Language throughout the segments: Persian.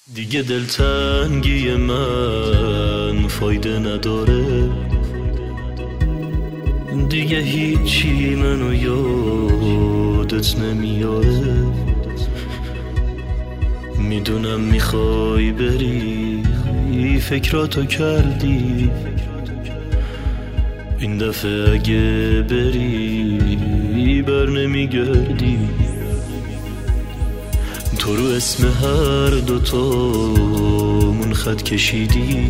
دیگه دلتنگی من فایده نداره، دیگه هیچی منو یادت نمیاره. میدونم میخوای بری، فکراتو کردی، این دفعه اگه بری بر نمیگردی. تو رو اسم هر دوتامون خط کشیدی،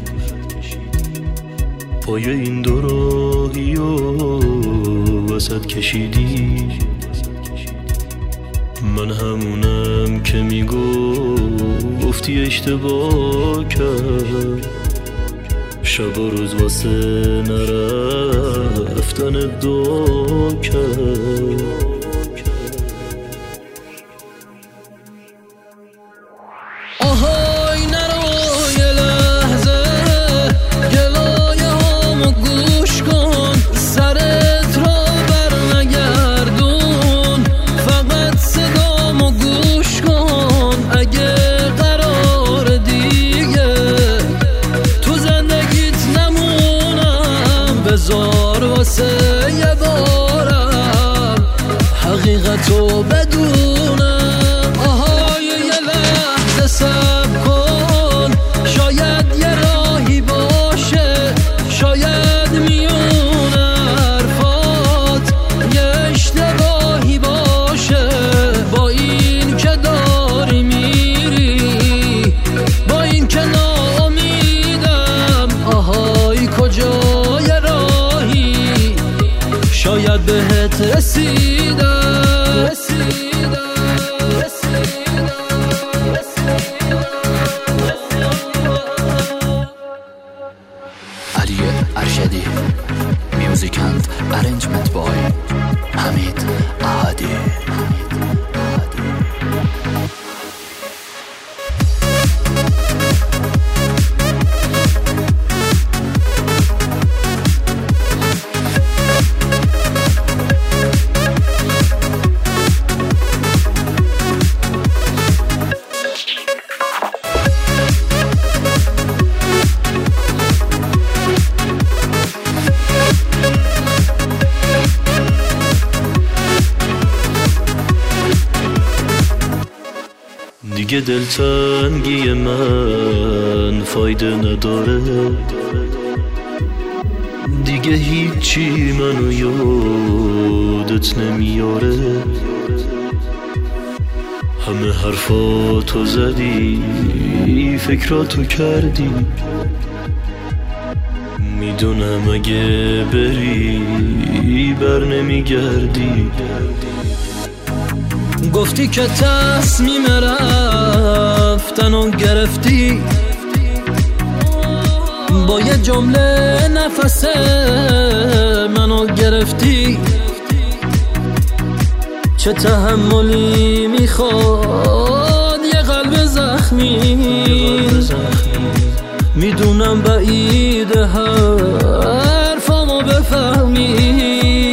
پای این دو راهی و وسط کشیدی. من همونم که میگفتی اشتباه کرد، شب و روز واسه نرفتن دعا کرد. آهای نرو یه لحظه، گلایه هامو گوش کن، سرت رو بر نگردون، فقط صدامو گوش کن. اگه قرار دیگه تو زندگیت نمونم، بذار واسه یه بارم حقیقتو بدونم. صبر کن، شاید یه راهی باشه، شاید میون حرفات یه اشتباهی باشه. با این که داری میری، با این که ناامیدم، آهای کجای راهی، شاید بهت رسیدم. ارشدی Music and Arrangement by حمید احدی. دیگه دلتنگی من فایده نداره، دیگه هیچی منو یادت نمیاره. همه حرفاتو زدی، فکراتو کردی، میدونم اگه بری بر نمیگردی. گفتی که تصمیم رفتنو گرفتی، با یه جمله نفس منو گرفتی. چه تحملی میخواد یه قلب زخمی، میدونم بعید حرفامو بفهمی.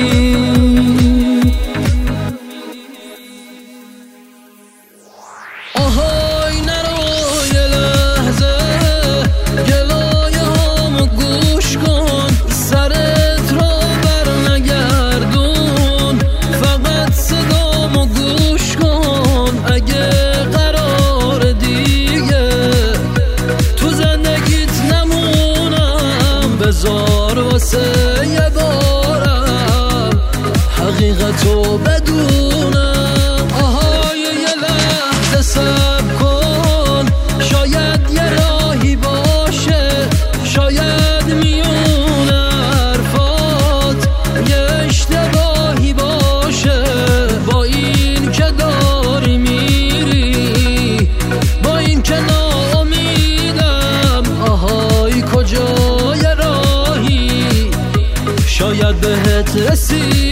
آهای نرو یه لحظه، گلایه هامو گوش کن، سرت رو بر نگردون، فقط صدامو گوش کن. اگه قرار دیگه تو زندگیت نمونم، بذار واسه یه بارم حقیقتو بدونم. صبر کن، شاید یه راهی باشه، شاید میون حرفات یه اشتباهی باشه. با این که داری میری، با این که ناامیدم، آهای کجای راهی، شاید بهت رسید.